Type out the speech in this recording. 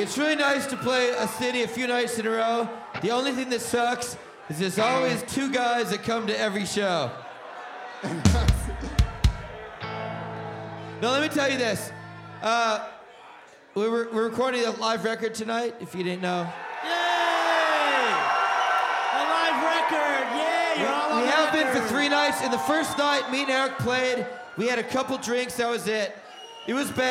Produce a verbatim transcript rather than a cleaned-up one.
it's really nice to play a city a few nights in a row. The only thing that sucks is there's always two guys that come to every show. Now, let me tell you this. Uh, we were, we're recording a live record tonight, if you didn't know. Yay! A live record! Yay! You're all on We the have been record. for three nights, and the first night, me and Eric played. We had a couple drinks, that was it. It was bad.